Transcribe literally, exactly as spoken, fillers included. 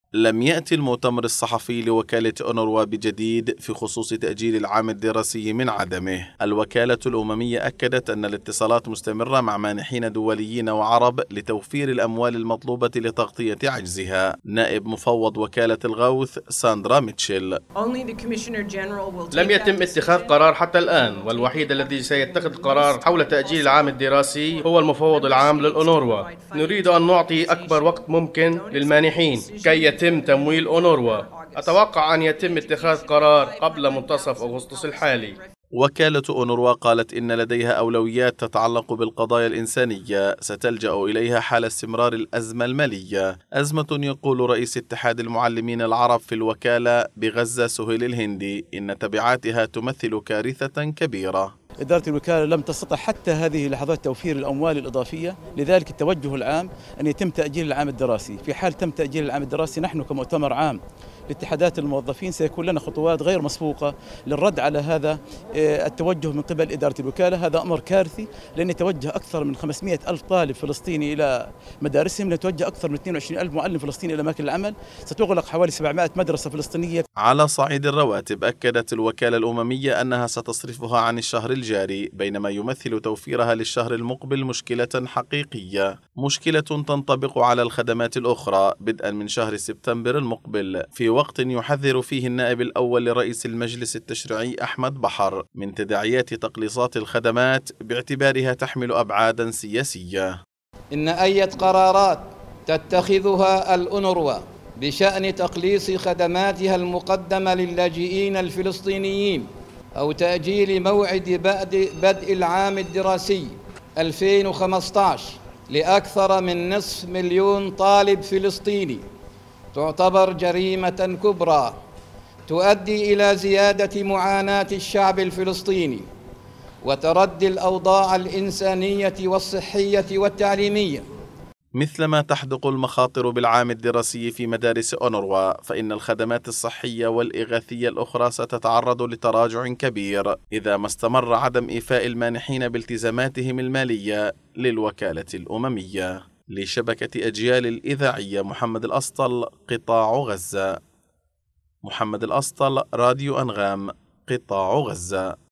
لم يأتي المؤتمر الصحفي لوكالة أونروا بجديد في خصوص تأجيل العام الدراسي من عدمه. الوكالة الأممية أكدت أن الاتصالات مستمرة مع مانحين دوليين وعرب لتوفير الأموال المطلوبة لتغطية عجزها. نائب مفوض وكالة الغوث ساندرا ميتشيل: لم يتم اتخاذ قرار حتى الآن، والوحيد الذي سيتخذ قرار حول تأجيل العام الدراسي هو المفوض العام للأونروا. نريد أن نعطي أكبر وقت ممكن للمانحين كي يتم تمويل أونروا. أتوقع أن يتم اتخاذ قرار قبل منتصف أغسطس الحالي. وكالة أونروا قالت إن لديها أولويات تتعلق بالقضايا الإنسانية ستلجأ إليها حال استمرار الأزمة المالية، أزمة يقول رئيس اتحاد المعلمين العرب في الوكالة بغزة سهيل الهندي إن تبعاتها تمثل كارثة كبيرة. إدارة الوكالة لم تستطع حتى هذه اللحظات توفير الأموال الإضافية، لذلك التوجه العام أن يتم تأجيل العام الدراسي. في حال تم تأجيل العام الدراسي نحن كمؤتمر عام لاتحادات الموظفين سيكون لنا خطوات غير مسبوقة للرد على هذا التوجه من قبل إدارة الوكالة. هذا أمر كارثي، لأن يتوجه أكثر من خمسمئة ألف طالب فلسطيني إلى مدارسهم، يتوجه أكثر من اثنين وعشرين ألف معلم فلسطيني إلى أماكن العمل، ستغلق حوالي سبعمئة مدرسة فلسطينية. على صعيد الرواتب أكدت الوكالة الأممية أنها ستصرفها عن الشهر الجاري، بينما يمثل توفيرها للشهر المقبل مشكلة حقيقية، مشكلة تنطبق على الخدمات الأخرى بدءا من شهر سبتمبر المقبل، في وقت يحذر فيه النائب الأول لرئيس المجلس التشريعي أحمد بحر من تداعيات تقليصات الخدمات باعتبارها تحمل أبعادا سياسية. إن أي قرارات تتخذها الأونروا بشأن تقليص خدماتها المقدمة للاجئين الفلسطينيين أو تأجيل موعد بدء العام الدراسي ألفين وخمسة عشر لأكثر من نصف مليون طالب فلسطيني تعتبر جريمة كبرى تؤدي إلى زيادة معاناة الشعب الفلسطيني وتردي الأوضاع الإنسانية والصحية والتعليمية. مثلما تحدق المخاطر بالعام الدراسي في مدارس أونروا، فإن الخدمات الصحية والإغاثية الأخرى ستتعرض لتراجع كبير إذا ما استمر عدم إيفاء المانحين بالتزاماتهم المالية للوكالة الأممية. لشبكة أجيال الإذاعية، محمد الأسطل، قطاع غزة. محمد الأسطل، راديو أنغام، قطاع غزة.